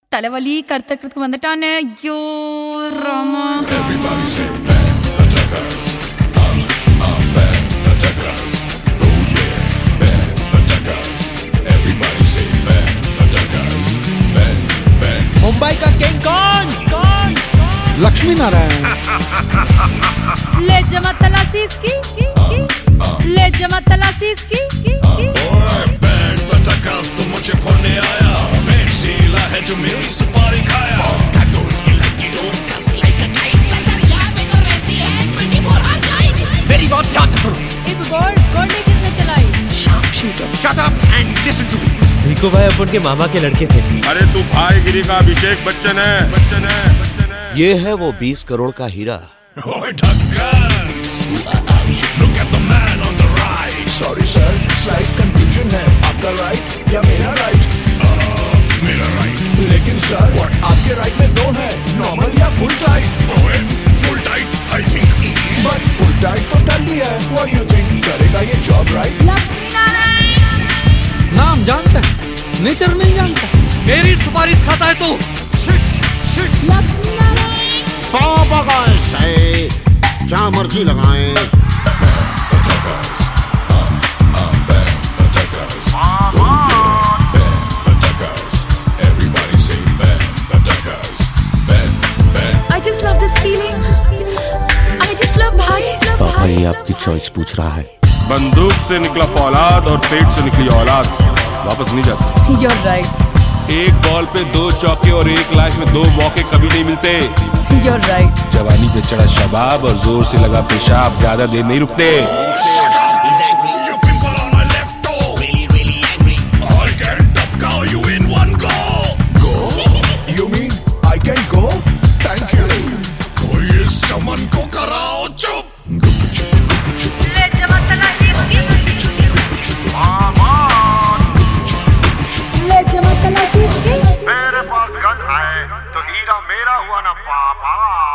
ತಲೆವಲಿ ಕರ್ತಕೃತ ಬಂದಟಾನೆ ಯೋ Rama. Everybody say bang patakas. Bang patakas. Oh yeah, bang patakas. Everybody say bang patakas. Bang bang. Mumbai का king कौन? लक्ष्मी नारायण. ले जमा तलाशीस की ले जमा तलाशीस की Oye, bang patakas तो मुझे फोड़ने आया. Bang स्टीला है जो मेरी सुपारी खाया. Boss का तो इसकी लड़की don't just like a kite. Sir यहाँ पे तो रहती है 24 hours night. मेरी बात ध्यान से सुनो. गोल्डी किसने चलाई? Shut up and listen to me. Bhikhu भाई अपन के मामा के लड़के थे. अरे तू भाईगिरी का अभिषेक बच्चन है. ये है वो 20 करोड़ का हीरा. Oye, ढक्कन. Look at the man on the right. Sorry sir, slight confusion है. आपका right या मेरा right? मेरा right. लेकिन sir, What? आपके right में दो है, normal या full tight? Oye, full tight, I think. But full tight तो ठंडी है. What do you think? करेगा ये job right? लक्ष्मी नारायण. नाम जानता है, नेचर नहीं जानता. मेरी सुपारिश खाता है तू. लक्ष्मी नारायण. जहाँ मर्जी लगाएं. Patakas. Bang patakas. Oh yeah, bang patakas. Everybody say bang patakas. Bang bang. I just love this feeling. I just love भाई. पापा ये आपकी चॉइस पूछ रहा है. बंदूक से निकला फौलाद और पेट से निकली औलाद वापस नहीं जाती. You're right. एक बॉल पे 2 चौके और एक लाश में 2 मौके कभी नहीं मिलते. You're right. जवानी पे चढ़ा शबाब और जोर से लगा पेशाब ज्यादा देर नहीं रुकते. Shut up. He's angry. You pimple on my left toe. Really angry. I can tapkao you in one go. Go? You mean I can go? Thank you. कोई इस चमन को कराओ चुप. ले जमा तलाशीस की ले जमा तलाशीस की. मेरे पास गन है तो हीरा मेरा हुआ ना पापा.